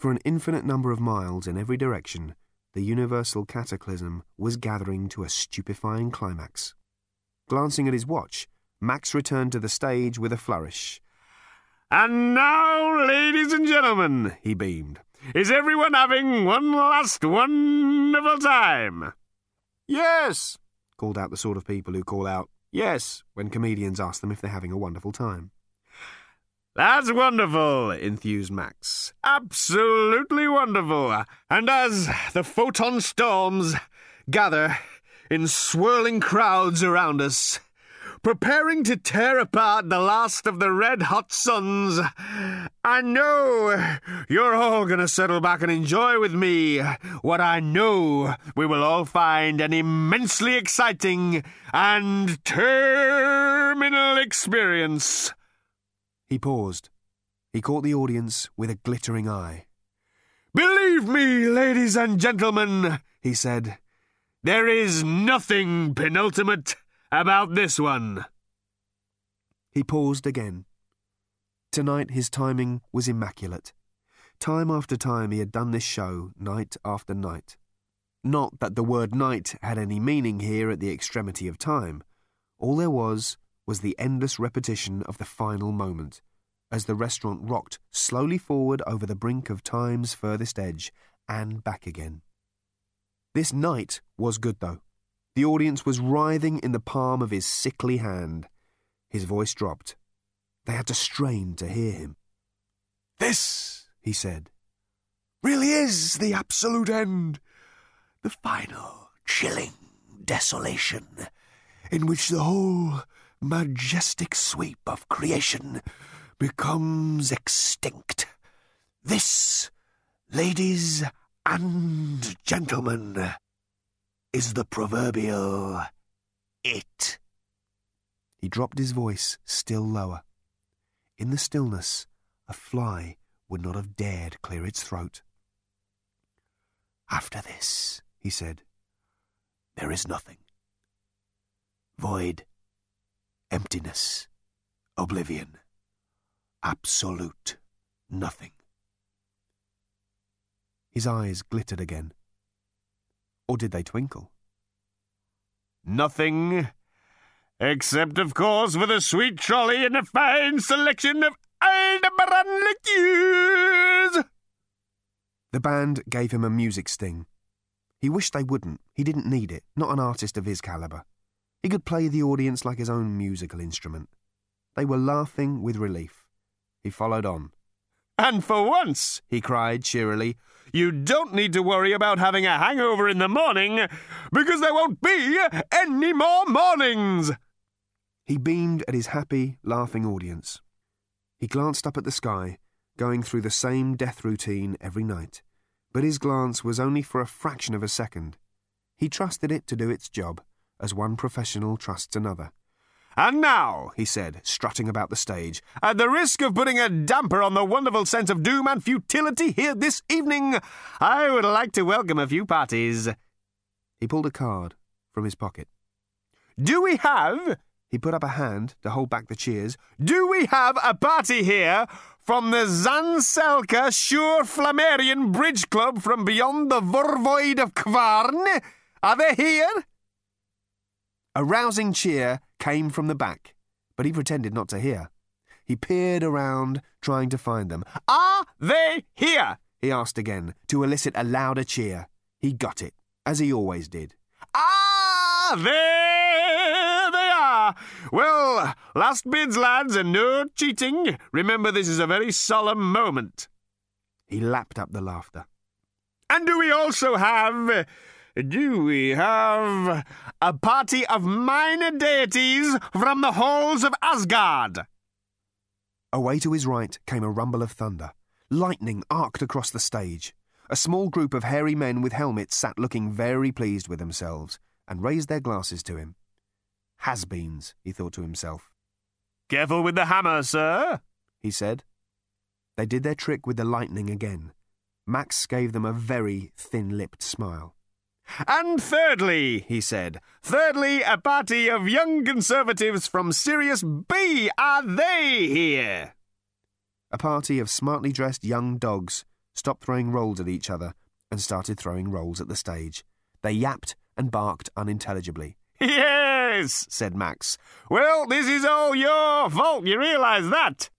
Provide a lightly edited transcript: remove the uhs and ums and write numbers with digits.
For an infinite number of miles in every direction, the universal cataclysm was gathering to a stupefying climax. Glancing at his watch, Max returned to the stage with a flourish. "And now, ladies and gentlemen," he beamed, "is everyone having one last wonderful time?" "Yes," called out the sort of people who call out "yes" when comedians ask them if they're having a wonderful time. "That's wonderful," enthused Max. "Absolutely wonderful. And as the photon storms gather in swirling crowds around us, preparing to tear apart the last of the red-hot suns, I know you're all going to settle back and enjoy with me what I know we will all find an immensely exciting and terminal experience." He paused. He caught the audience with a glittering eye. "Believe me, ladies and gentlemen," he said, "there is nothing penultimate about this one." He paused again. Tonight his timing was immaculate. Time after time he had done this show, night after night. Not that the word night had any meaning here at the extremity of time. All there was the endless repetition of the final moment, as the restaurant rocked slowly forward over the brink of time's furthest edge and back again. This night was good, though. The audience was writhing in the palm of his sickly hand. His voice dropped. They had to strain to hear him. "This," he said, "really is the absolute end. The final, chilling desolation in which the whole majestic sweep of creation becomes extinct. This, ladies and gentlemen, is the proverbial it." He dropped his voice still lower. In the stillness, a fly would not have dared clear its throat. "After this," he said, "there is nothing. Void, emptiness, oblivion, absolute nothing." His eyes glittered again. Or did they twinkle? "Nothing, except, of course, for the sweet trolley and a fine selection of Aldebaran liqueurs." The band gave him a music sting. He wished they wouldn't. He didn't need it, not an artist of his caliber. He could play the audience like his own musical instrument. They were laughing with relief. He followed on. "And for once," he cried cheerily, "you don't need to worry about having a hangover in the morning, because there won't be any more mornings." He beamed at his happy, laughing audience. He glanced up at the sky, going through the same death routine every night, but his glance was only for a fraction of a second. He trusted it to do its job, as one professional trusts another. "And now," he said, strutting about the stage, "at the risk of putting a damper on the wonderful sense of doom and futility here this evening, I would like to welcome a few parties." He pulled a card from his pocket. "Do we have," he put up a hand to hold back the cheers, "do we have a party here from the Zanselka Sure Flammarian Bridge Club from beyond the Vorvoid of Kvarn? Are they here?" A rousing cheer came from the back, but he pretended not to hear. He peered around, trying to find them. "Are they here?" he asked again, to elicit a louder cheer. He got it, as he always did. "Ah, there they are. Well, last bids, lads, and no cheating. Remember, this is a very solemn moment." He lapped up the laughter. "And do we have a party of minor deities from the halls of Asgard?" Away to his right came a rumble of thunder. Lightning arced across the stage. A small group of hairy men with helmets sat looking very pleased with themselves and raised their glasses to him. Has-beens, he thought to himself. "Careful with the hammer, sir," he said. They did their trick with the lightning again. Max gave them a very thin-lipped smile. "And thirdly," he said, "thirdly, a party of young conservatives from Sirius B. Are they here?" A party of smartly dressed young dogs stopped throwing rolls at each other and started throwing rolls at the stage. They yapped and barked unintelligibly. Yes, said Max. Well, this is all your fault, you realise that?